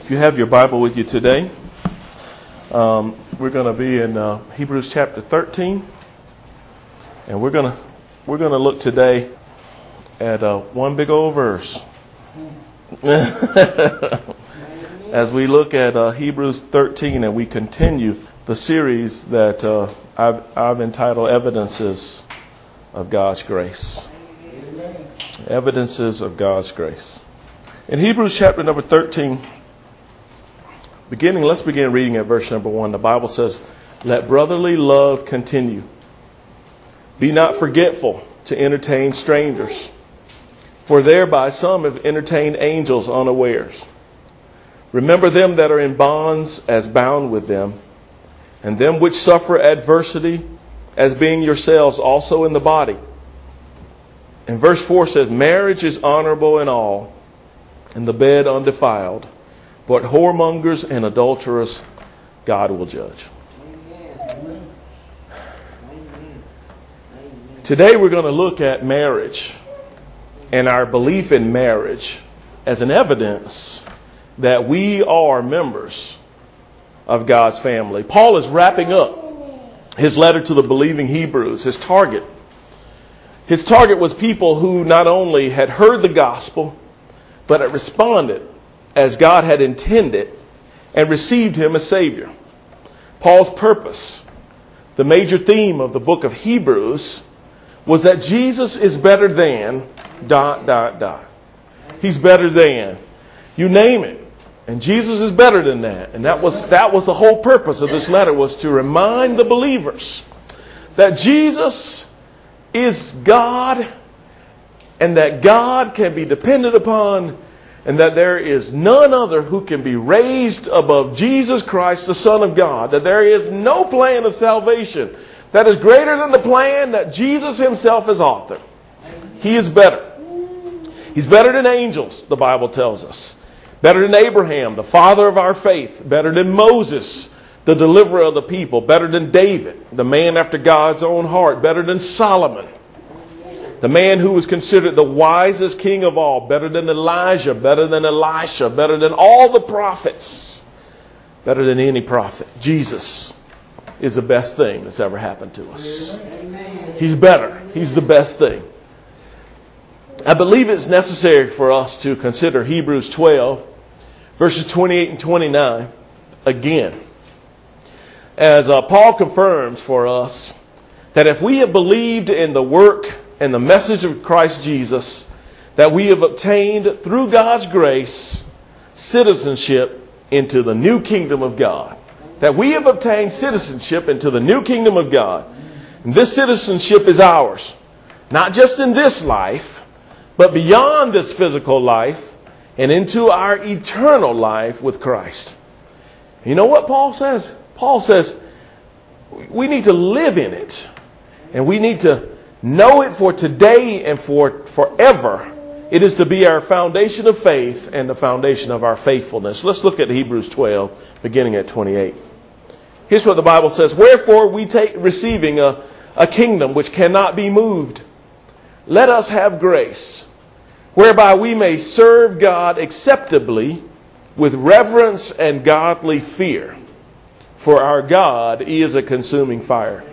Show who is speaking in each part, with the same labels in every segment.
Speaker 1: If you have your Bible with you today, we're going to be in Hebrews chapter 13, and we're going to look today at one big old verse. As we look at Hebrews 13, and we continue the series that I've entitled Evidences of God's Grace. Evidences of God's Grace. In Hebrews chapter number 13, let's begin reading at verse number 1. The Bible says, "Let brotherly love continue. Be not forgetful to entertain strangers, for thereby some have entertained angels unawares. Remember them that are in bonds as bound with them, and them which suffer adversity as being yourselves also in the body." And verse 4 says, "Marriage is honorable in all, and the bed undefiled. But whoremongers and adulterers God will judge." Amen. Today we're going to look at marriage and our belief in marriage as an evidence that we are members of God's family. Paul is wrapping up his letter to the believing Hebrews. His target was people who not only had heard the gospel, but had responded as God had intended and received him as Savior. Paul's purpose, the major theme of the book of Hebrews, was that Jesus is better than ... He's better than. You name it. And Jesus is better than that. And that was the whole purpose of this letter, was to remind the believers that Jesus is God, and that God can be depended upon, and that there is none other who can be raised above Jesus Christ, the Son of God. That there is no plan of salvation that is greater than the plan that Jesus himself has authored. He is better. He's better than angels, the Bible tells us. Better than Abraham, the father of our faith. Better than Moses, the deliverer of the people. Better than David, the man after God's own heart. Better than Solomon, the man who was considered the wisest king of all. Better than Elijah, better than Elisha, better than all the prophets, better than any prophet. Jesus is the best thing that's ever happened to us. Amen. He's better. He's the best thing. I believe it's necessary for us to consider Hebrews 12, verses 28 and 29 again, as Paul confirms for us that if we have believed in the work and the message of Christ Jesus, that we have obtained through God's grace citizenship into the new kingdom of God. That we have obtained citizenship into the new kingdom of God. And this citizenship is ours, not just in this life, but beyond this physical life and into our eternal life with Christ. You know what Paul says? Paul says we need to live in it, and we need to know it for today and for forever. It is to be our foundation of faith and the foundation of our faithfulness. Let's look at Hebrews 12, beginning at 28. Here's what the Bible says. "Wherefore we receiving a kingdom which cannot be moved, let us have grace, whereby we may serve God acceptably with reverence and godly fear. For our God is a consuming fire."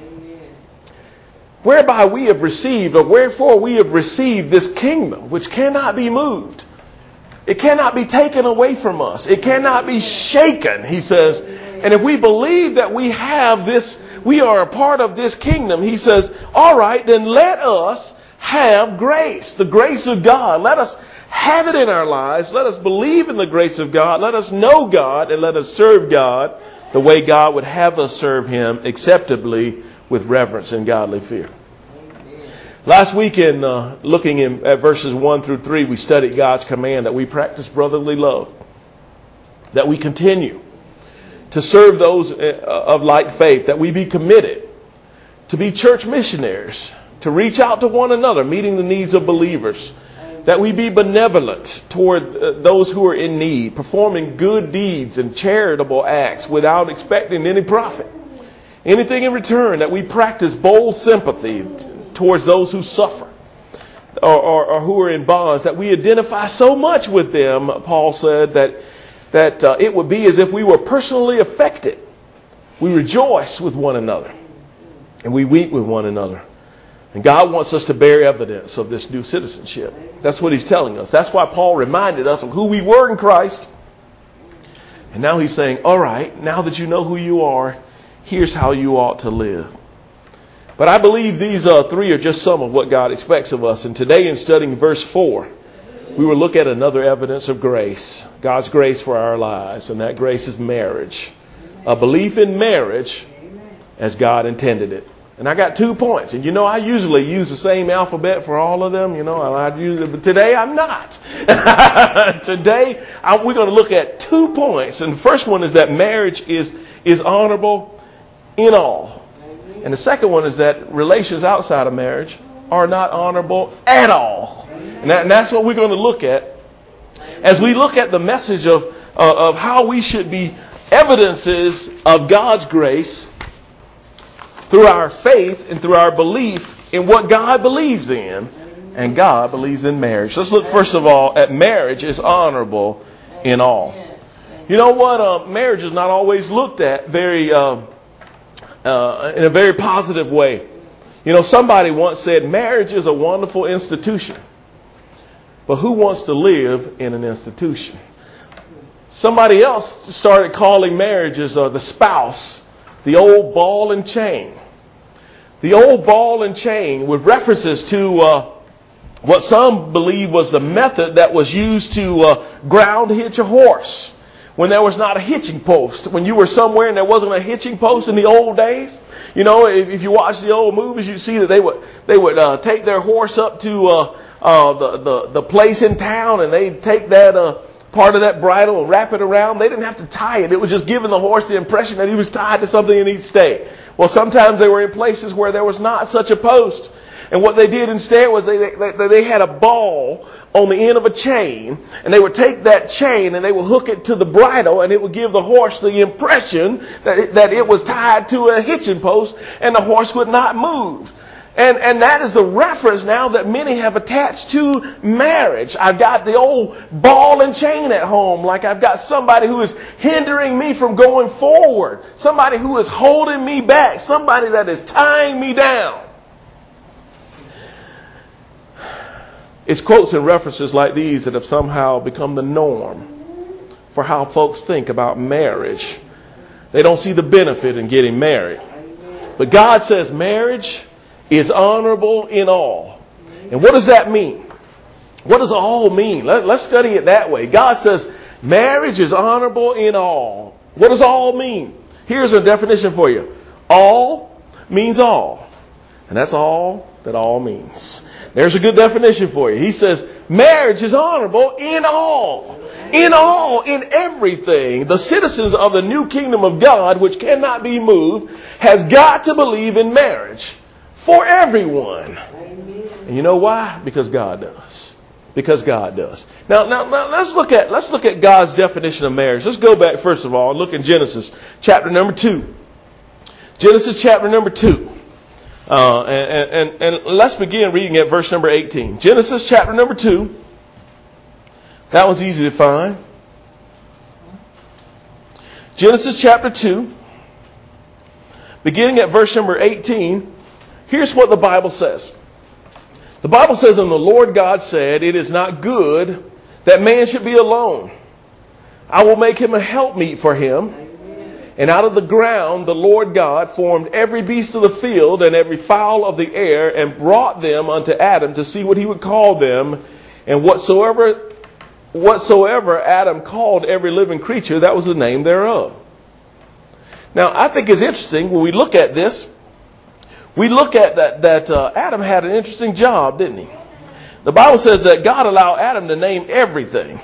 Speaker 1: Whereby we have received, or wherefore we have received this kingdom which cannot be moved. It cannot be taken away from us. It cannot be shaken, he says. And if we believe that we have this, we are a part of this kingdom, he says, all right, then let us have grace, the grace of God. Let us have it in our lives. Let us believe in the grace of God. Let us know God, and let us serve God the way God would have us serve him, acceptably with reverence and godly fear. Amen. Last week in looking at verses 1 through 3, we studied God's command that we practice brotherly love, that we continue to serve those of like faith, that we be committed to be church missionaries, to reach out to one another, meeting the needs of believers, that we be benevolent toward those who are in need, performing good deeds and charitable acts without expecting any profit, anything in return, that we practice bold sympathy towards those who suffer or who are in bonds, that we identify so much with them, Paul said, that that it would be as if we were personally affected. We rejoice with one another and we weep with one another. And God wants us to bear evidence of this new citizenship. That's what he's telling us. That's why Paul reminded us of who we were in Christ. And now he's saying, all right, now that you know who you are, here's how you ought to live. But I believe these three are just some of what God expects of us. And today in studying verse 4, we will look at another evidence of grace, God's grace for our lives. And that grace is marriage. A belief in marriage as God intended it. And I got 2 points. And I usually use the same alphabet for all of them. But today I'm not. Today we're going to look at 2 points. And the first one is that marriage is honorable in all. And the second one is that relations outside of marriage are not honorable at all. And that's what we're going to look at as we look at the message of how we should be evidences of God's grace through our faith and through our belief in what God believes in. And God believes in marriage. Let's look first of all at marriage is honorable in all. You know what? Marriage is not always looked at in a very positive way. Somebody once said marriage is a wonderful institution. But who wants to live in an institution? Somebody else started calling marriages the spouse, the old ball and chain. The old ball and chain with references to what some believe was the method that was used to ground hitch a horse when there was not a hitching post. When you were somewhere and there wasn't a hitching post in the old days. If you watch the old movies, you see that they would take their horse up to the place in town, and they'd take that part of that bridle and wrap it around. They didn't have to tie it. It was just giving the horse the impression that he was tied to something and he'd stay. Well, sometimes they were in places where there was not such a post. And what they did instead was they had a ball on the end of a chain, and they would take that chain and they would hook it to the bridle, and it would give the horse the impression that it was tied to a hitching post and the horse would not move. And that is the reference now that many have attached to marriage. I've got the old ball and chain at home, like I've got somebody who is hindering me from going forward, somebody who is holding me back, somebody that is tying me down. It's quotes and references like these that have somehow become the norm for how folks think about marriage. They don't see the benefit in getting married. But God says marriage is honorable in all. And what does that mean? What does all mean? Let's study it that way. God says marriage is honorable in all. What does all mean? Here's a definition for you. All means all. And that's all that all means. There's a good definition for you. He says marriage is honorable in all. In all, in everything. The citizens of the new kingdom of God, which cannot be moved, has got to believe in marriage for everyone. And you know why? Because God does. Because God does. Now let's look at God's definition of marriage. Let's go back first of all and look in Genesis chapter number 2. Genesis chapter number 2. And let's begin reading at verse number 18. Genesis chapter number 2. That one's easy to find. Genesis chapter 2. Beginning at verse number 18. Here's what the Bible says. The Bible says, and the Lord God said, it is not good that man should be alone. I will make him a helpmeet for him. And out of the ground the Lord God formed every beast of the field and every fowl of the air and brought them unto Adam to see what he would call them. And whatsoever Adam called every living creature, that was the name thereof. Now, I think it's interesting when we look at this. We look at that Adam had an interesting job, didn't he? The Bible says that God allowed Adam to name everything.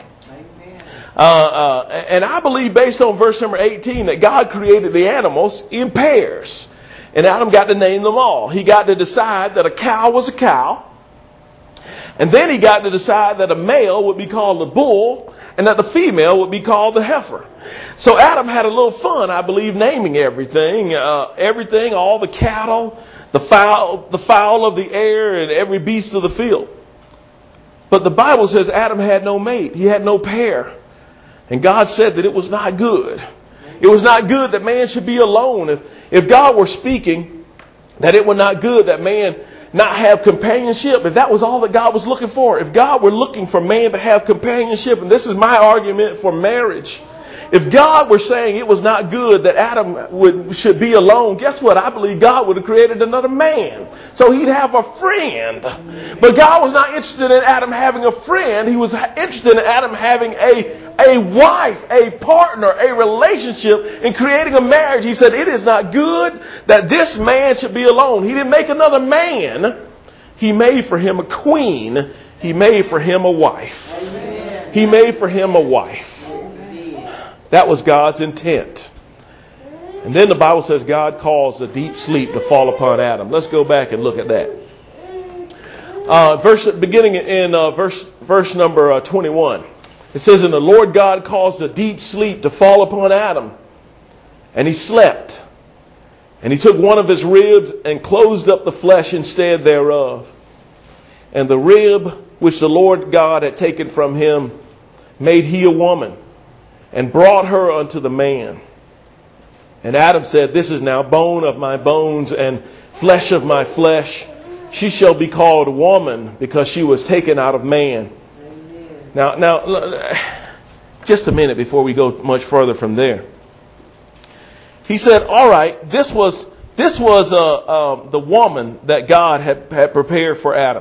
Speaker 1: And I believe based on verse number 18 that God created the animals in pairs. And Adam got to name them all. He got to decide that a cow was a cow. And then he got to decide that a male would be called the bull and that the female would be called the heifer. So Adam had a little fun, I believe, naming everything, all the cattle, the fowl of the air, and every beast of the field. But the Bible says Adam had no mate. He had no pair. And God said that it was not good. It was not good that man should be alone. If God were speaking that it was not good that man not have companionship, if that was all that God was looking for, if God were looking for man to have companionship, and this is my argument for marriage, if God were saying it was not good that Adam should be alone, guess what? I believe God would have created another man so he'd have a friend. But God was not interested in Adam having a friend. He was interested in Adam having a wife, a partner, a relationship, in creating a marriage. He said it is not good that this man should be alone. He didn't make another man. He made for him a queen. He made for him a wife. He made for him a wife. That was God's intent. And then the Bible says God caused a deep sleep to fall upon Adam. Let's go back and look at that. Beginning in verse number 21. It says, and the Lord God caused a deep sleep to fall upon Adam. And he slept. And he took one of his ribs and closed up the flesh instead thereof. And the rib which the Lord God had taken from him made he a woman, and brought her unto the man. And Adam said, this is now bone of my bones and flesh of my flesh. She shall be called woman, because she was taken out of man. Now, just a minute before we go much further from there. He said, all right, this was the woman that God had prepared for Adam.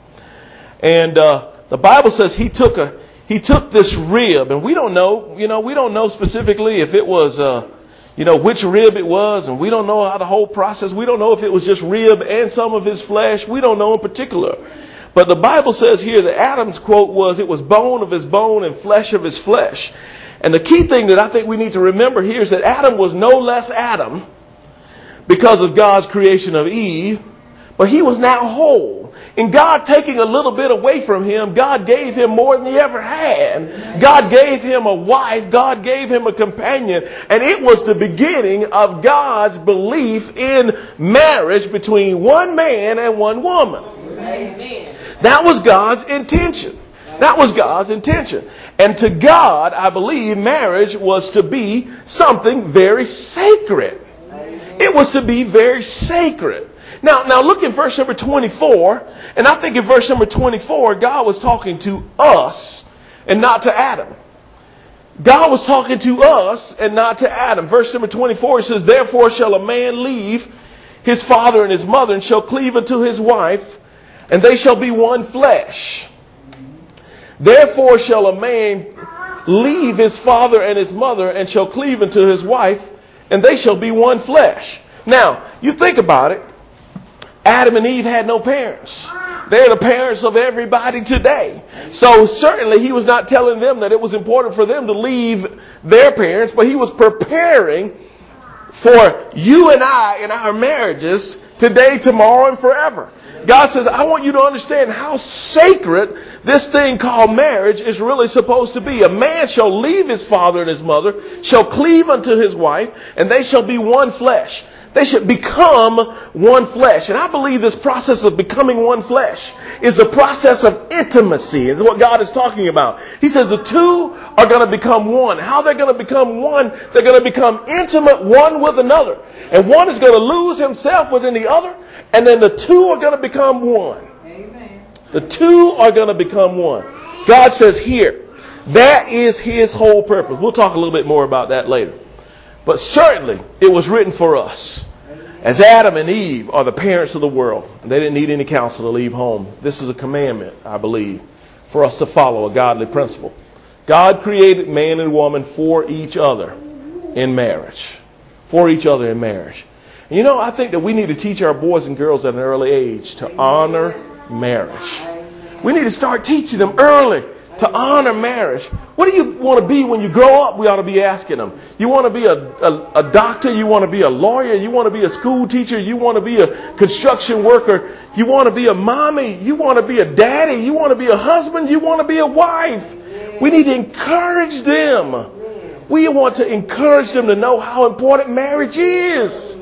Speaker 1: And the Bible says he took this rib, and we don't know specifically if it was, which rib it was, and we don't know how the whole process. We don't know if it was just rib and some of his flesh. We don't know in particular. But the Bible says here that Adam's quote was, it was bone of his bone and flesh of his flesh. And the key thing that I think we need to remember here is that Adam was no less Adam because of God's creation of Eve, but he was now whole. And God taking a little bit away from him, God gave him more than he ever had. God gave him a wife. God gave him a companion. And it was the beginning of God's belief in marriage between one man and one woman. Amen. That was God's intention. That was God's intention. And to God, I believe marriage was to be something very sacred. It was to be very sacred. Now look at verse number 24. And I think in verse number 24, God was talking to us and not to Adam. God was talking to us and not to Adam. Verse number 24, it says, therefore shall a man leave his father and his mother, and shall cleave unto his wife, and they shall be one flesh. Therefore shall a man leave his father and his mother, and shall cleave unto his wife, and they shall be one flesh. Now, you think about it. Adam and Eve had no parents. They're the parents of everybody today. So certainly he was not telling them that it was important for them to leave their parents, but he was preparing for you and I in our marriages today, tomorrow, and forever. God says, I want you to understand how sacred this thing called marriage is really supposed to be. A man shall leave his father and his mother, shall cleave unto his wife, and they shall be one flesh. They should become one flesh. And I believe this process of becoming one flesh is the process of intimacy. Is what God is talking about. He says the two are going to become one. How they're going to become one? They're going to become intimate one with another. And one is going to lose himself within the other. And then the two are going to become one. Amen. The two are going to become one. God says here, that is his whole purpose. We'll talk a little bit more about that later. But certainly it was written for us. As Adam and Eve are the parents of the world, they didn't need any counsel to leave home. This is a commandment, I believe, for us to follow a godly principle. God created man and woman for each other in marriage. For each other in marriage. And I think that we need to teach our boys and girls at an early age to honor marriage. We need to start teaching them early to honor marriage. What do you want to be when you grow up? We ought to be asking them. You want to be a doctor? You want to be a lawyer? You want to be a school teacher? You want to be a construction worker? You want to be a mommy? You want to be a daddy? You want to be a husband? You want to be a wife? We need to encourage them. We want to encourage them to know how important marriage is.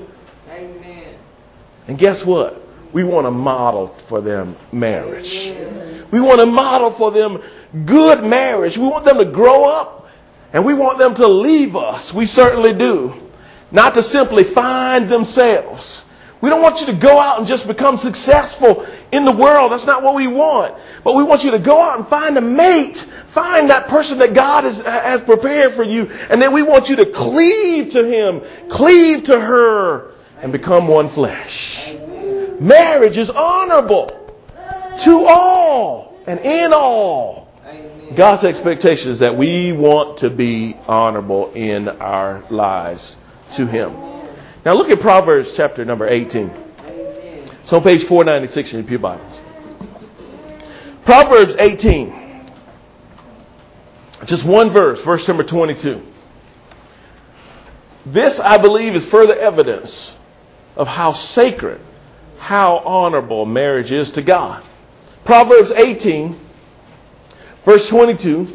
Speaker 1: And guess what? We want to model for them marriage. We want to model for them good marriage. We want them to grow up And we want them to leave us. We certainly do. Not to simply find themselves. We don't want you to go out and just become successful in the world. That's not what we want. But we want you to go out and find a mate. Find that person that God has prepared for you. And then we want you to cleave to him, cleave to her, and become one flesh. Marriage is honorable to all and in all. God's expectation is that we want to be honorable in our lives to him. Now look at Proverbs chapter number 18. It's on page 496 in your Pew Bibles. Proverbs 18. Just one verse number 22. This, I believe, is further evidence of how sacred, how honorable marriage is to God. Proverbs 18, verse 22.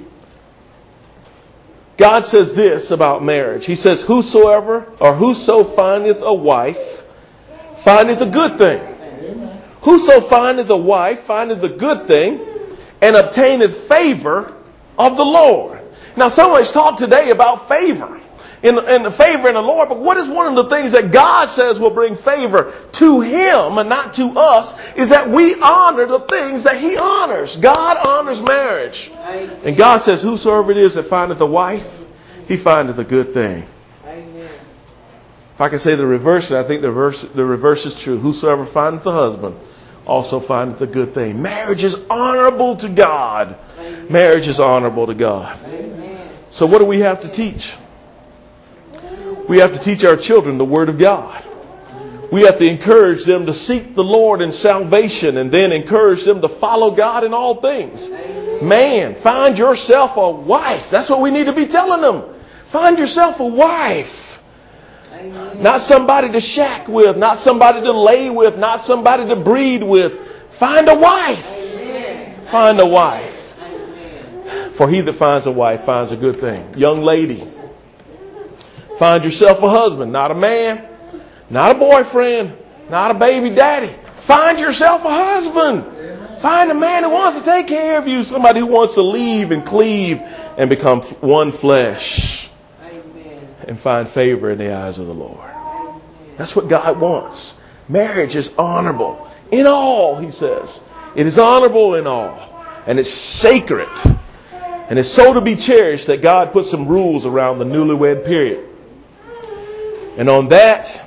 Speaker 1: God says this about marriage. He says, whoso findeth a wife, findeth a good thing. Whoso findeth a wife, findeth a good thing, and obtaineth favor of the Lord. Now, someone's talked today about favor. In the favor in the Lord. But what is one of the things that God says will bring favor to him and not to us is that we honor the things that he honors. God honors marriage. And God says, whosoever it is that findeth a wife, he findeth a good thing. Amen. If I can say the reverse, I think the reverse is true. Whosoever findeth a husband also findeth a good thing. Marriage is honorable to God. Amen. Marriage is honorable to God. Amen. So what do we have to teach? We have to teach our children the Word of God. We have to encourage them to seek the Lord in salvation and then encourage them to follow God in all things. Man, find yourself a wife. That's what we need to be telling them. Find yourself a wife. Not somebody to shack with, not somebody to lay with, not somebody to breed with. Find a wife. Find a wife. For he that finds a wife finds a good thing. Young lady, find yourself a husband, not a man, not a boyfriend, not a baby daddy. Find yourself a husband. Find a man who wants to take care of you. Somebody who wants to leave and cleave and become one flesh. Amen. And find favor in the eyes of the Lord. Amen. That's what God wants. Marriage is honorable in all, he says. It is honorable in all. And it's sacred. And it's so to be cherished that God put some rules around the newlywed period. And on that,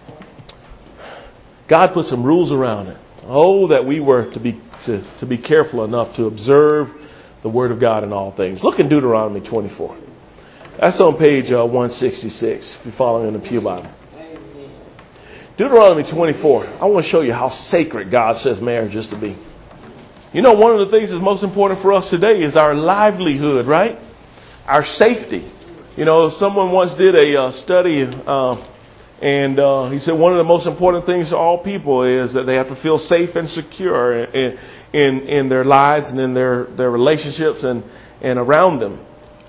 Speaker 1: God put some rules around it. Oh, that we were to be careful enough to observe the Word of God in all things. Look in Deuteronomy 24. That's on page 166 if you're following in the Pew Bible. Deuteronomy 24. I want to show you how sacred God says marriage is to be. You know, one of the things that's most important for us today is our livelihood, right? Our safety. You know, someone once did a study and he said one of the most important things to all people is that they have to feel safe and secure in their lives and in their relationships and around them.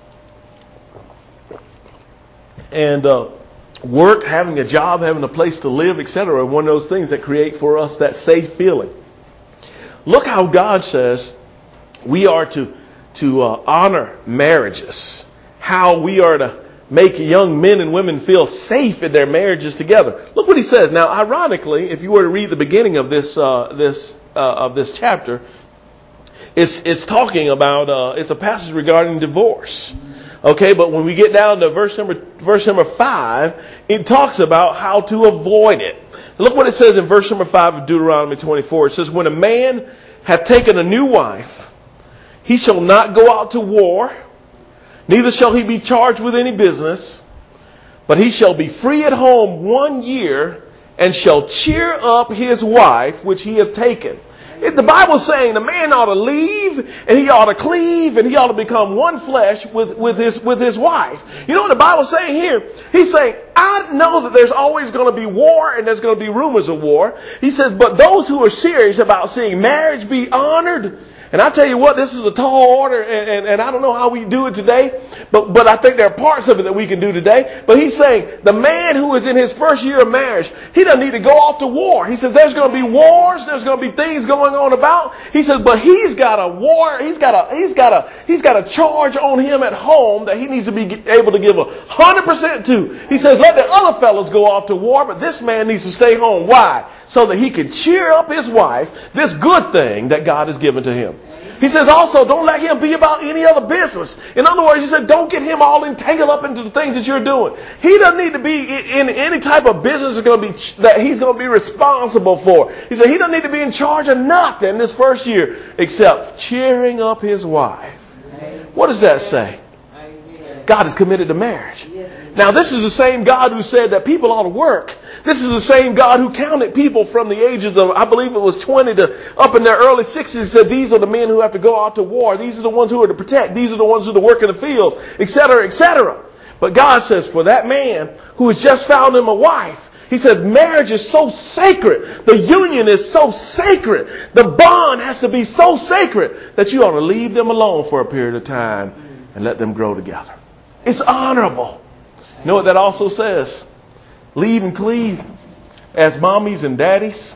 Speaker 1: And work, having a job, having a place to live, etc. are one of those things that create for us that safe feeling. Look how God says we are to honor marriages. How we are to make young men and women feel safe in their marriages together. Look what he says. Now, ironically, if you were to read the beginning of this chapter, it's talking about it's a passage regarding divorce. Okay, but when we get down to verse number 5, it talks about how to avoid it. Look what it says in verse number 5 of Deuteronomy 24. It says, when a man hath taken a new wife, he shall not go out to war, neither shall he be charged with any business, but he shall be free at home 1 year, and shall cheer up his wife which he hath taken. The Bible's saying the man ought to leave, and he ought to cleave, and he ought to become one flesh with his wife. You know what the Bible's saying here? He's saying, I know that there's always going to be war, and there's going to be rumors of war. He says, but those who are serious about seeing marriage be honored And I tell you what, this is a tall order, and I don't know how we do it today, but I think there are parts of it that we can do today. But he's saying the man who is in his first year of marriage, he doesn't need to go off to war. He says there's going to be wars, there's going to be things going on about. He says, but he's got a war, he's got a charge on him at home that he needs to be able to give 100% to. He says, let the other fellows go off to war, but this man needs to stay home. Why? So that he can cheer up his wife, this good thing that God has given to him. He says also, don't let him be about any other business. In other words, he said, don't get him all entangled up into the things that you're doing. He doesn't need to be in any type of business that he's going to be responsible for. He said he doesn't need to be in charge of nothing this first year except cheering up his wife. What does that say? God is committed to marriage. Now, this is the same God who said that people ought to work. This is the same God who counted people from the ages of, I believe it was 20 to up in their early 60s. He said, these are the men who have to go out to war. These are the ones who are to protect. These are the ones who are to work in the fields, etc., etc. But God says, for that man who has just found him a wife, he said, marriage is so sacred. The union is so sacred. The bond has to be so sacred that you ought to leave them alone for a period of time and let them grow together. It's honorable. You know what that also says? Leave and cleave. As mommies and daddies,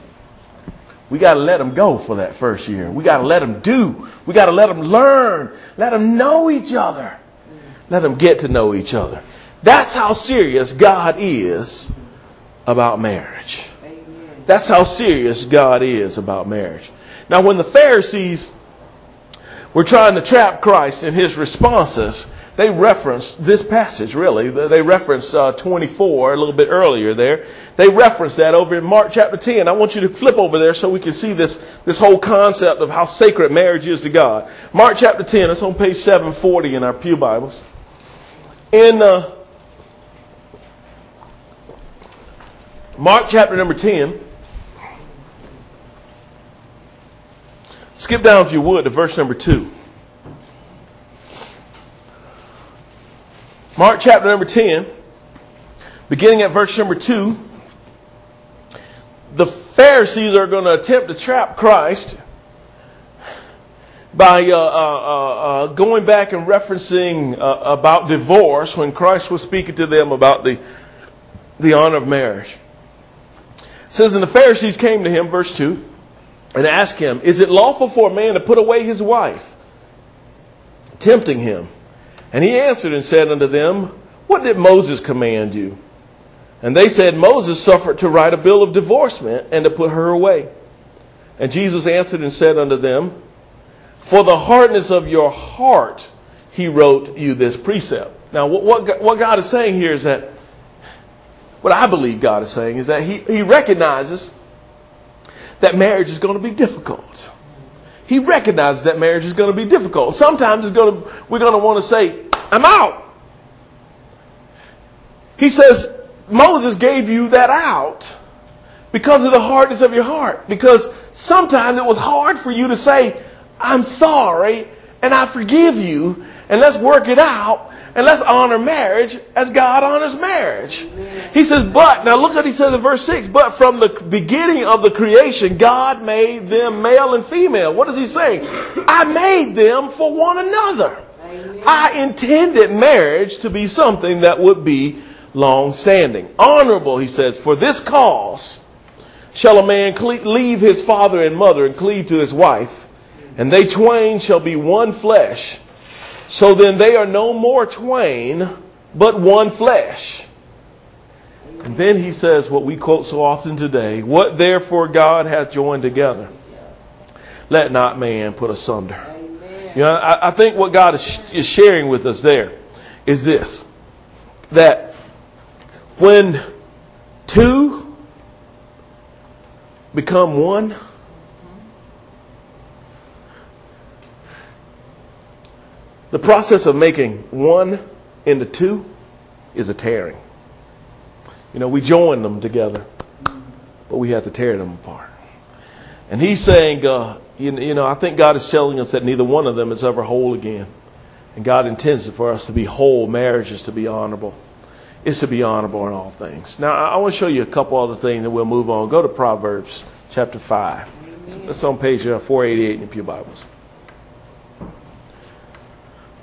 Speaker 1: we got to let them go for that first year. We got to let them do. We got to let them learn. Let them know each other. Let them get to know each other. That's how serious God is about marriage. That's how serious God is about marriage. Now, when the Pharisees were trying to trap Christ in his responses, they referenced this passage, really. They referenced 24, a little bit earlier there. They referenced that over in Mark chapter 10. I want you to flip over there so we can see this whole concept of how sacred marriage is to God. Mark chapter 10, it's on page 740 in our pew Bibles. In Mark chapter number 10, skip down if you would to verse number 2. Mark chapter number 10, beginning at verse number 2, the Pharisees are going to attempt to trap Christ by going back and referencing about divorce when Christ was speaking to them about the honor of marriage. It says, and the Pharisees came to him, verse 2, and asked him, is it lawful for a man to put away his wife? Tempting him. And he answered and said unto them, what did Moses command you? And they said, Moses suffered to write a bill of divorcement and to put her away. And Jesus answered and said unto them, for the hardness of your heart, he wrote you this precept. Now, what God is saying here is that, what I believe God is saying is that he recognizes that marriage is going to be difficult. He recognizes that marriage is going to be difficult. Sometimes we're going to want to say, I'm out. He says, Moses gave you that out because of the hardness of your heart. Because sometimes it was hard for you to say, I'm sorry and I forgive you and let's work it out and let's honor marriage as God honors marriage. Amen. He says, but, now look what he says in verse 6, but from the beginning of the creation, God made them male and female. What is he saying? I made them for one another. Amen. I intended marriage to be something that would be long-standing. Honorable, he says, for this cause shall a man leave his father and mother and cleave to his wife, and they twain shall be one flesh. So then they are no more twain, but one flesh. And then he says what we quote so often today, what therefore God hath joined together, let not man put asunder. You know, I think what God is sharing with us there is this, that when two become one, the process of making one into two is a tearing. You know, we join them together, but we have to tear them apart. And he's saying, I think God is telling us that neither one of them is ever whole again. And God intends for us to be whole. Marriage is to be honorable. It's to be honorable in all things. Now, I want to show you a couple other things, and we'll move on. Go to Proverbs chapter 5. That's on page 488 in your Pew Bibles.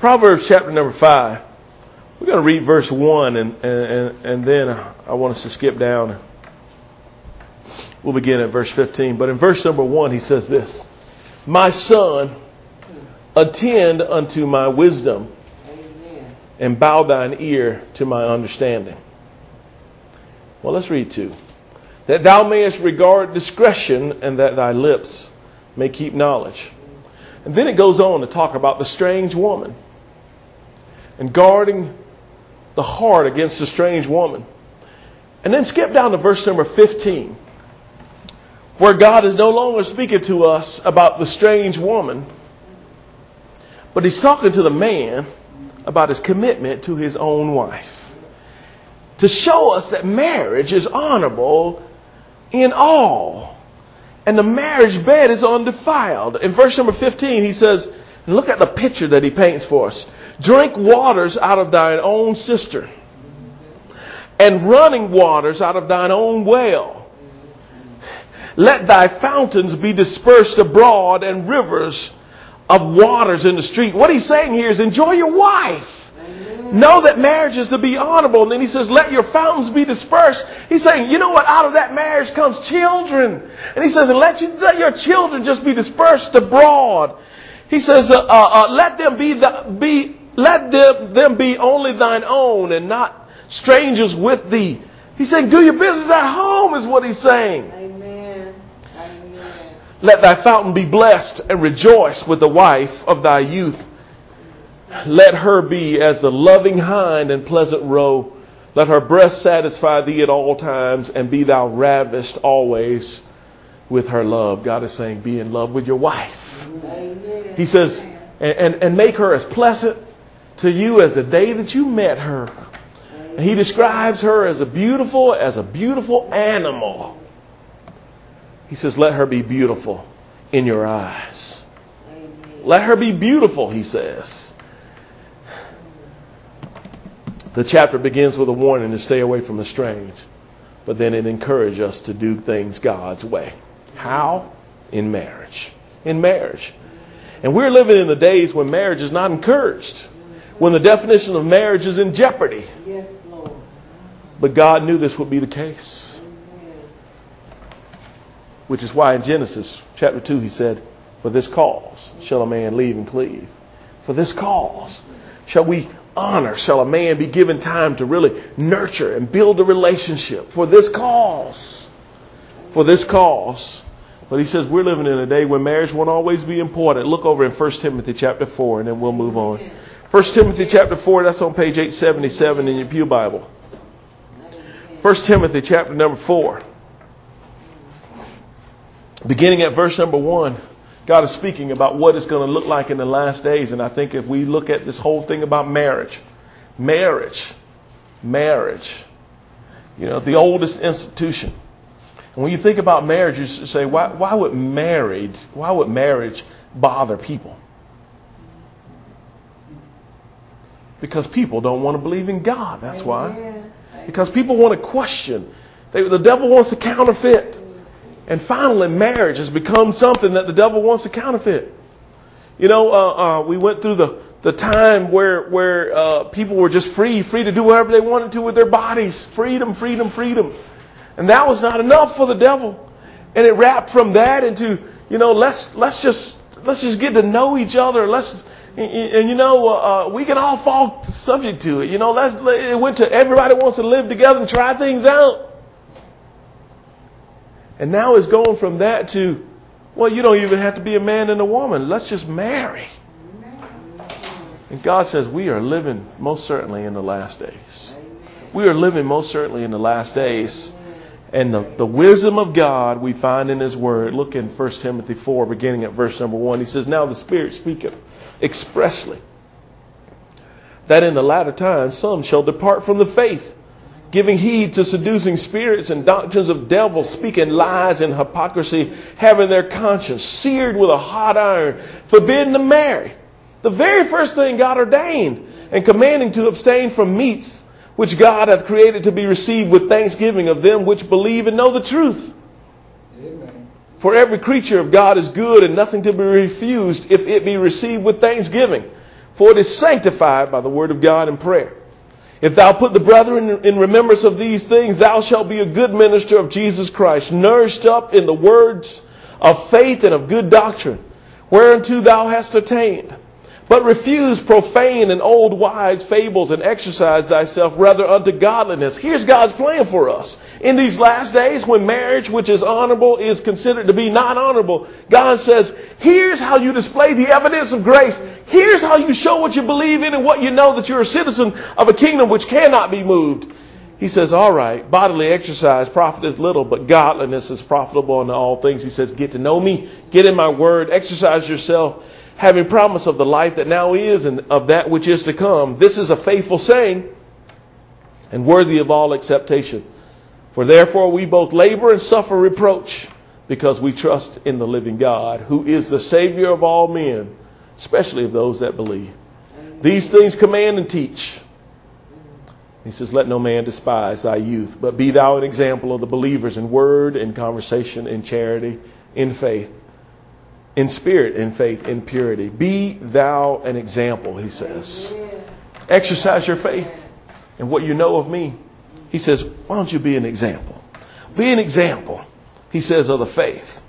Speaker 1: Proverbs chapter number 5. We're going to read verse 1 and then I want us to skip down. We'll begin at verse 15. But in verse number 1 he says this. My son, attend unto my wisdom, and bow thine ear to my understanding. Well, let's read 2. That thou mayest regard discretion, and that thy lips may keep knowledge. And then it goes on to talk about the strange woman and guarding the heart against the strange woman. And then skip down to verse number 15, where God is no longer speaking to us about the strange woman, but he's talking to the man about his commitment to his own wife, to show us that marriage is honorable in all, and the marriage bed is undefiled. In verse number 15 he says, and look at the picture that he paints for us. Drink waters out of thine own cistern, and running waters out of thine own well. Let thy fountains be dispersed abroad, and rivers of waters in the street. What he's saying here is enjoy your wife. Know that marriage is to be honorable. And then he says, let your fountains be dispersed. He's saying, you know what? Out of that marriage comes children. And he says, and let your children just be dispersed abroad. He says, let them be only thine own, and not strangers with thee. He's saying, do your business at home is what he's saying.
Speaker 2: Amen. Amen.
Speaker 1: Let thy fountain be blessed, and rejoice with the wife of thy youth. Let her be as the loving hind and pleasant roe. Let her breast satisfy thee at all times, and be thou ravished always with her love. God is saying, be in love with your wife.
Speaker 2: Amen.
Speaker 1: He says, and make her as pleasant to you as the day that you met her. And he describes her as a beautiful animal. He says, let her be beautiful in your eyes. Let her be beautiful, he says. The chapter begins with a warning to stay away from the strange, but then it encourages us to do things God's way. How? In marriage. In marriage. And we're living in the days when marriage is not encouraged, when the definition of marriage is in jeopardy.
Speaker 2: Yes, Lord.
Speaker 1: But God knew this would be the case. Which is why in Genesis chapter 2 he said, for this cause shall a man leave and cleave. For this cause shall a man be given time to really nurture and build a relationship. For this cause. For this cause. But he says we're living in a day when marriage won't always be important. Look over in 1 Timothy chapter 4 and then we'll move on. 1 Timothy chapter 4, that's on page 877 in your Pew Bible. 1 Timothy chapter number 4. Beginning at verse number 1. God is speaking about what it's going to look like in the last days. And I think if we look at this whole thing about marriage, the oldest institution. And when you think about marriage, you say, why would marriage bother people? Because people don't want to believe in God. That's why. Because people want to question. The devil wants to counterfeit. And finally, marriage has become something that the devil wants to counterfeit. We went through the time where people were just free to do whatever they wanted to with their bodies. Freedom. And that was not enough for the devil. And it wrapped from that into, let's just get to know each other. We can all fall subject to it. It went to everybody wants to live together and try things out. And now it's going from that to, you don't even have to be a man and a woman. Let's just marry. And God says we are living most certainly in the last days. We are living most certainly in the last days. And the wisdom of God we find in His Word. Look in 1 Timothy 4, beginning at verse number 1. He says, now the Spirit speaketh expressly that in the latter times some shall depart from the faith, giving heed to seducing spirits and doctrines of devils, speaking lies and hypocrisy, having their conscience seared with a hot iron, forbidden to marry. The very first thing God ordained, and commanding to abstain from meats, which God hath created to be received with thanksgiving of them which believe and know the truth. Amen. For every creature of God is good, and nothing to be refused if it be received with thanksgiving. for it is sanctified by the word of God and prayer. If thou put the brethren in remembrance of these things, thou shalt be a good minister of Jesus Christ, nourished up in the words of faith and of good doctrine, whereunto thou hast attained. But refuse profane and old wise fables, and exercise thyself rather unto godliness. Here's God's plan for us. In these last days, when marriage, which is honorable, is considered to be not honorable, God says, here's how you display the evidence of grace. Here's how you show what you believe in and what you know, that you're a citizen of a kingdom which cannot be moved. He says, all right, bodily exercise profiteth little, but godliness is profitable unto all things. He says, get to know me, get in my word, exercise yourself, having promise of the life that now is and of that which is to come. This is a faithful saying and worthy of all acceptation. For therefore we both labor and suffer reproach, because we trust in the living God, who is the Savior of all men, especially of those that believe. These things command and teach. He says, let no man despise thy youth, but be thou an example of the believers in word, in conversation, in charity, in faith, in spirit, in faith, in purity. Be thou an example, he says. Exercise your faith in what you know of me. He says, why don't you be an example? Be an example, he says, of the faith.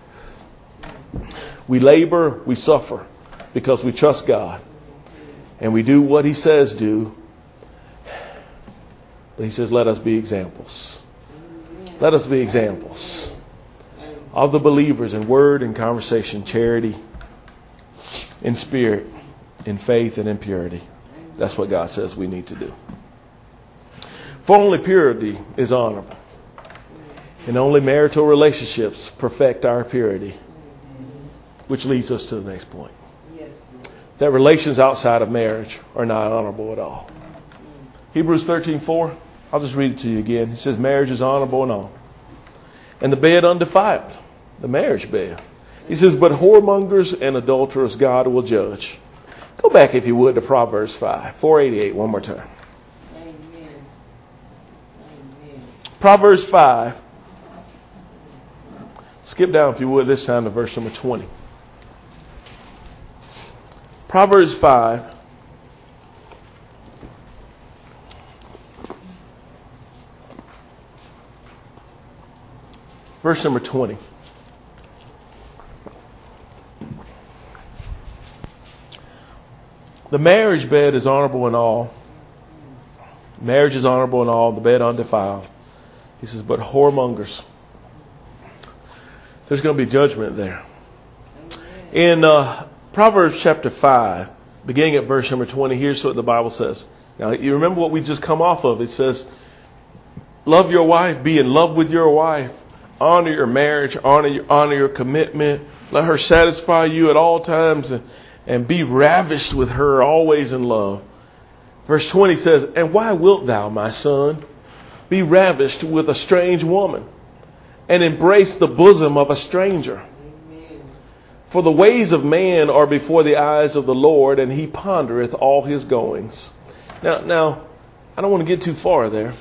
Speaker 1: We labor, we suffer, because we trust God. And we do what he says do. But he says, let us be examples. Let us be examples of the believers in word and conversation, charity, in spirit, in faith, and in purity. That's what God says we need to do. For only purity is honorable, and only marital relationships perfect our purity, which leads us to the next point. That relations outside of marriage are not honorable at all. Hebrews 13:4. I'll just read it to you again. It says, marriage is honorable and all, and the bed undefiled, the marriage bed. He says, but whoremongers and adulterers God will judge. Go back, if you would, to Proverbs 5, 488 one more time.
Speaker 2: Amen. Amen.
Speaker 1: Proverbs 5. Skip down, if you would, this time to verse number 20. Proverbs 5. Verse number 20. The marriage bed is honorable in all. Marriage is honorable in all, the bed undefiled. He says, but whoremongers. There's going to be judgment there. In Proverbs chapter 5, beginning at verse number 20, here's what the Bible says. Now, you remember what we just come off of. It says, love your wife, be in love with your wife. Honor your marriage, honor your commitment. Let her satisfy you at all times, and be ravished with her always in love. Verse 20 says, and why wilt thou, my son, be ravished with a strange woman, and embrace the bosom of a stranger?
Speaker 2: Amen.
Speaker 1: For the ways of man are before the eyes of the Lord, and he pondereth all his goings. Now, I don't want to get too far there.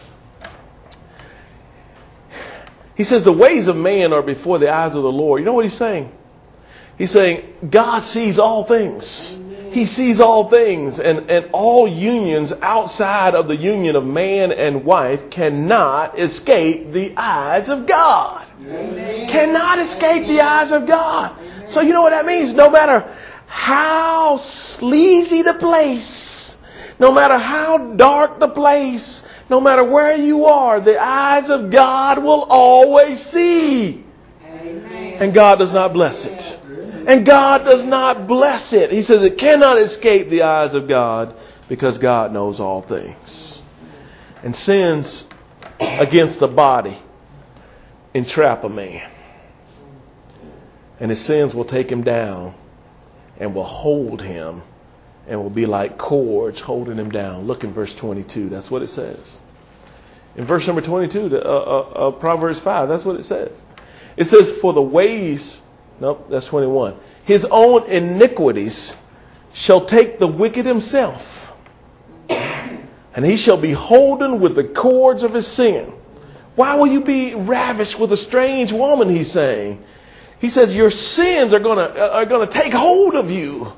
Speaker 1: He says the ways of man are before the eyes of the Lord. You know what he's saying? He's saying God sees all things. Amen. He sees all things. And all unions outside of the union of man and wife cannot escape the eyes of God. Amen. Cannot escape the eyes of God. Amen. So you know what that means? No matter how sleazy the place, no matter how dark the place, no matter where you are, the eyes of God will always see. Amen. And God does not bless it. And God does not bless it. He says it cannot escape the eyes of God, because God knows all things. And sins against the body entrap a man. And his sins will take him down and will hold him, and will be like cords holding him down. Look in verse 22. That's what it says. In verse number 22 of Proverbs 5, that's what it says. It says, for the ways, nope, that's 21. His own iniquities shall take the wicked himself, and he shall be holden with the cords of his sin. Why will you be ravished with a strange woman, he's saying? He says your sins are going to take hold of you.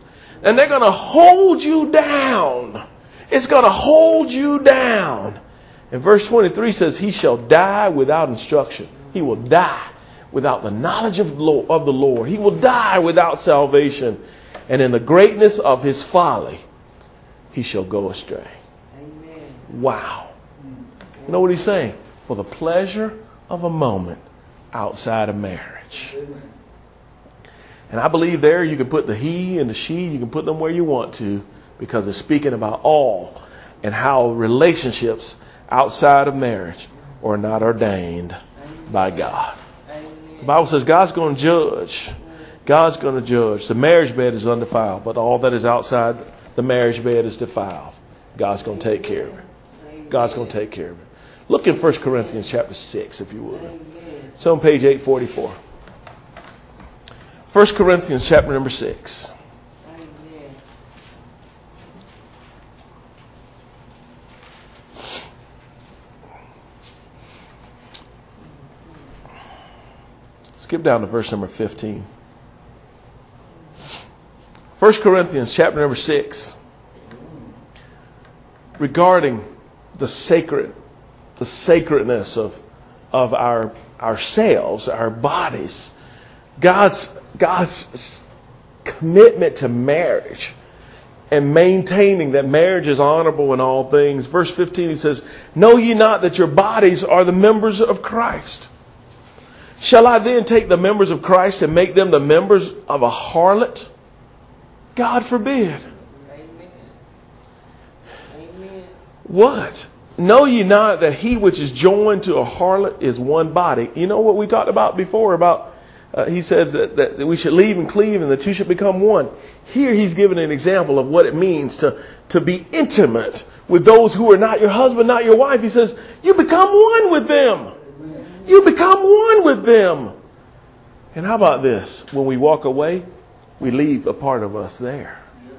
Speaker 1: And they're going to hold you down. It's going to hold you down. And verse 23 says, he shall die without instruction. He will die without the knowledge of the Lord. He will die without salvation. And in the greatness of his folly, he shall go astray.
Speaker 2: Amen.
Speaker 1: Wow. You know what he's saying? For the pleasure of a moment outside of marriage. And I believe there you can put the he and the she, you can put them where you want to, because it's speaking about all and how relationships outside of marriage are not ordained by God. The Bible says God's going to judge. God's going to judge. The marriage bed is undefiled, but all that is outside the marriage bed is defiled. God's going to take care of it. God's going to take care of it. Look in 1 Corinthians chapter 6, if you would. It's on page 844. 1 Corinthians chapter number 6. Skip down to verse number 15. 1 Corinthians chapter number 6. Regarding the sacredness of ourselves, our bodies. God's commitment to marriage and maintaining that marriage is honorable in all things. Verse 15, he says, know ye not that your bodies are the members of Christ? Shall I then take the members of Christ and make them the members of a harlot? God forbid.
Speaker 2: Amen. Amen.
Speaker 1: What? Know ye not that he which is joined to a harlot is one body? You know what we talked about before about he says that we should leave and cleave and the two should become one. Here he's giving an example of what it means to be intimate with those who are not your husband, not your wife. He says, you become one with them. You become one with them. And how about this? When we walk away, we leave a part of us there.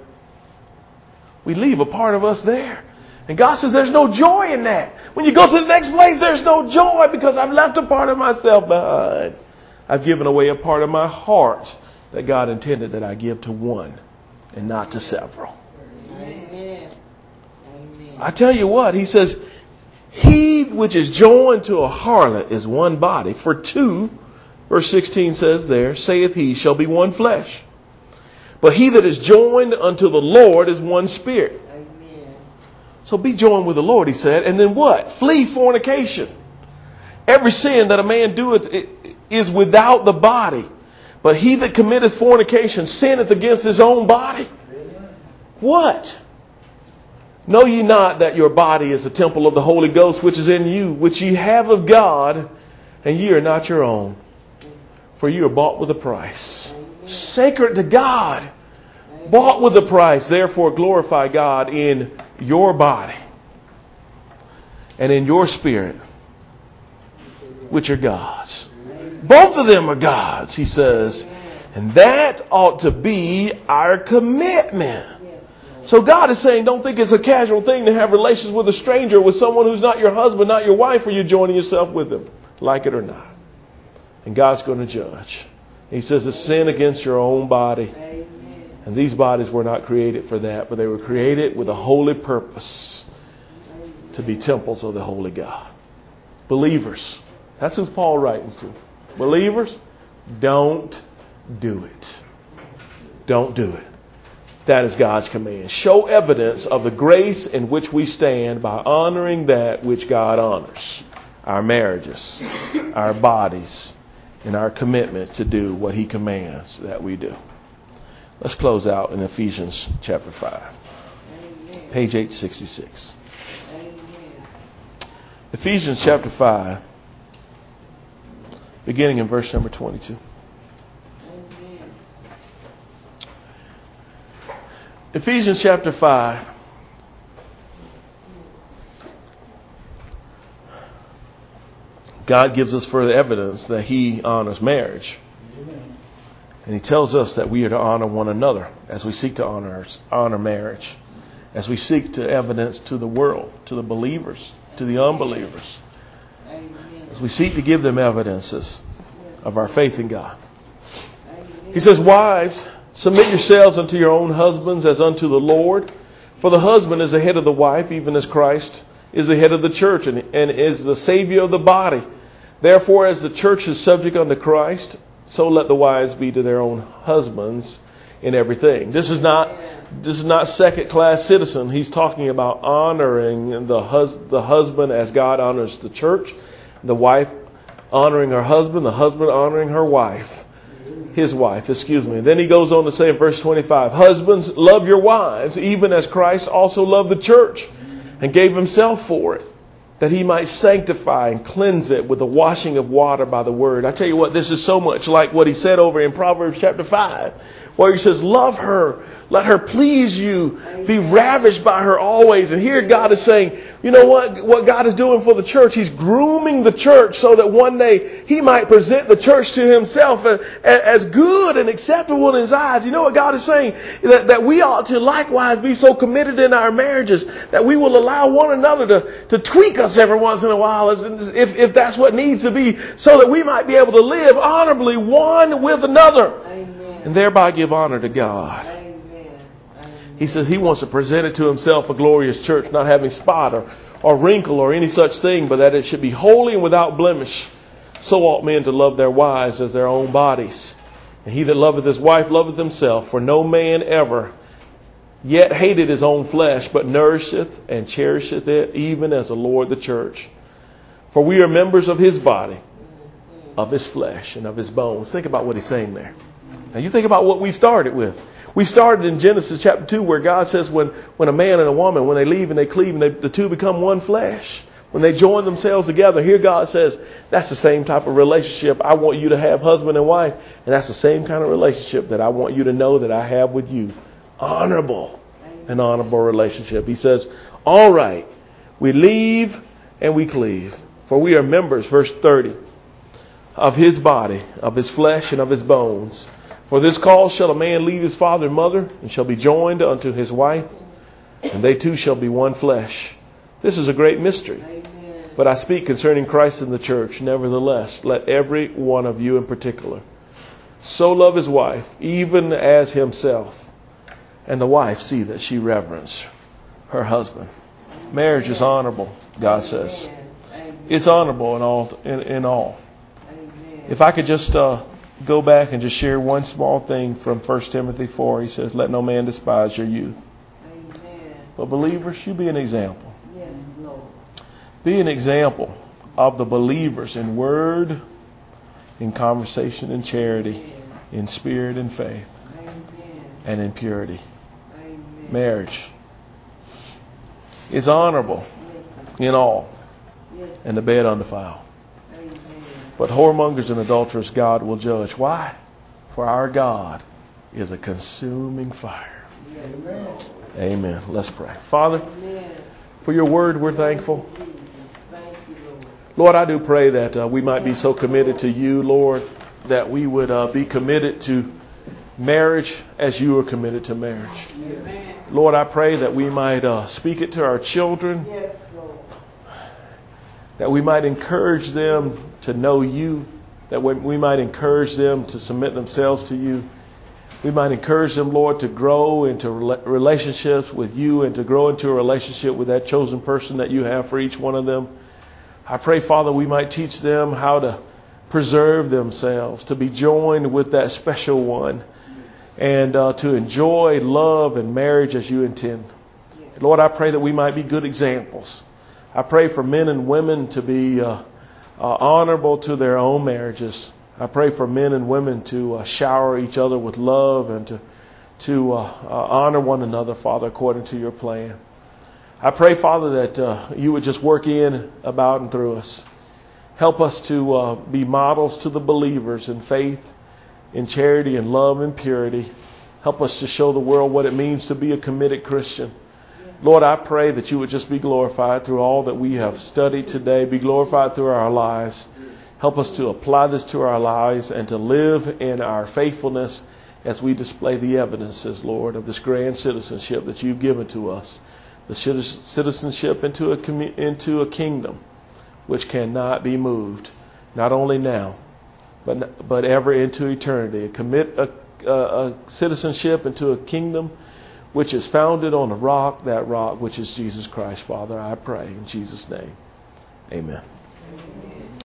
Speaker 1: We leave a part of us there. And God says there's no joy in that. When you go to the next place, there's no joy because I've left a part of myself behind. I've given away a part of my heart that God intended that I give to one and not to several.
Speaker 2: Amen. Amen.
Speaker 1: I tell you what, he says, he which is joined to a harlot is one body. For two, verse 16 says there, saith he, shall be one flesh. But he that is joined unto the Lord is one spirit.
Speaker 2: Amen.
Speaker 1: So be joined with the Lord, he said. And then what? Flee fornication. Every sin that a man doeth is without the body. But he that committeth fornication sinneth against his own body. What? Know ye not that your body is a temple of the Holy Ghost which is in you, which ye have of God, and ye are not your own? For you are bought with a price. Sacred to God. Bought with a price. Therefore glorify God in your body and in your spirit, which are God's. Both of them are God's, he says. And that ought to be our commitment. So God is saying, don't think it's a casual thing to have relations with a stranger, with someone who's not your husband, not your wife, or you're joining yourself with them, like it or not. And God's going to judge. He says it's sin against your own body. And these bodies were not created for that, but they were created with a holy purpose to be temples of the holy God. Believers. That's who Paul writing to. Believers, don't do it. Don't do it. That is God's command. Show evidence of the grace in which we stand by honoring that which God honors. Our marriages, our bodies, and our commitment to do what he commands that we do. Let's close out in Ephesians chapter 5.
Speaker 2: Amen.
Speaker 1: Page 866.
Speaker 2: Amen.
Speaker 1: Ephesians chapter 5, beginning in verse number 22.
Speaker 2: Amen.
Speaker 1: Ephesians chapter 5. God gives us further evidence that he honors marriage. And he tells us that we are to honor one another as we seek to honor marriage. As we seek to evidence to the world, to the believers, to the unbelievers. As we seek to give them evidences of our faith in God. He says, wives, Submit yourselves unto your own husbands as unto the Lord. For the husband is the head of the wife, even as Christ is the head of the church and is the Savior of the body. Therefore, as the church is subject unto Christ, so let the wives be to their own husbands in everything. This is not second-class citizen. He's talking about honoring the husband as God honors the church, the wife honoring her husband, the husband honoring his wife. Then he goes on to say in verse 25, husbands, love your wives, even as Christ also loved the church and gave himself for it, that he might sanctify and cleanse it with the washing of water by the word. I tell you what, this is so much like what he said over in Proverbs chapter 5, where he says, love her, let her please you, be ravished by her always. And here God is saying, you know what God is doing for the church? He's grooming the church so that one day he might present the church to himself as good and acceptable in his eyes. You know what God is saying? That we ought to likewise be so committed in our marriages that we will allow one another to tweak us every once in a while, if that's what needs to be, so that we might be able to live honorably one with another. Amen. And thereby give honor to God. Amen. He says he wants to present it to himself a glorious church, not having spot or wrinkle or any such thing, but that it should be holy and without blemish. So ought men to love their wives as their own bodies. And he that loveth his wife loveth himself. For no man ever yet hated his own flesh, but nourisheth and cherisheth it, even as the Lord the church. For we are members of his body, of his flesh, and of his bones. Think about what he's saying there. Now you think about what we started with. We started in Genesis chapter 2 where God says when a man and a woman, when they leave and they cleave and the two become one flesh, when they join themselves together, here God says that's the same type of relationship I want you to have, husband and wife. And that's the same kind of relationship that I want you to know that I have with you. Honorable, an honorable relationship. He says, all right, we leave and we cleave. For we are members, verse 30, of his body, of his flesh and of his bones. For this cause shall a man leave his father and mother, and shall be joined unto his wife, and they two shall be one flesh. This is a great mystery. Amen. But I speak concerning Christ and the church. Nevertheless, let every one of you in particular so love his wife, even as himself, and the wife see that she reverence her husband. Marriage is honorable, God says. It's honorable in all. If I could just go back and just share one small thing from 1 Timothy 4. He says, let no man despise your youth. Amen. But believers, you be an example. Yes, Lord. Be an example of the believers in word, in conversation, in charity, Amen. In spirit and faith, Amen. And in purity. Amen. Marriage is honorable in all, yes. And the bed undefiled. But whoremongers and adulterers God will judge. Why? For our God is a consuming fire. Amen. Amen. Let's pray. Father, for your word we're thankful. Lord, I do pray that we might be so committed to you, Lord, that we would be committed to marriage as you are committed to marriage. Amen. Lord, I pray that we might speak it to our children. Yes, Lord. That we might encourage them to know you, that we might encourage them to submit themselves to you. We might encourage them, Lord, to grow into relationships with you and to grow into a relationship with that chosen person that you have for each one of them. I pray, Father, we might teach them how to preserve themselves, to be joined with that special one, and to enjoy love and marriage as you intend. Lord, I pray that we might be good examples. I pray for men and women to be honorable to their own marriages. I pray for men and women to shower each other with love and to honor one another, Father, according to your plan. I pray, Father, that you would just work in, about, and through us. Help us to be models to the believers in faith, in charity, in love, and purity. Help us to show the world what it means to be a committed Christian. Lord, I pray that you would just be glorified through all that we have studied today. Be glorified through our lives. Help us to apply this to our lives and to live in our faithfulness as we display the evidences, Lord, of this grand citizenship that you've given to us. The citizenship into a kingdom which cannot be moved, not only now, but ever into eternity. citizenship into a kingdom which is founded on a rock, that rock which is Jesus Christ. Father, I pray in Jesus' name. Amen.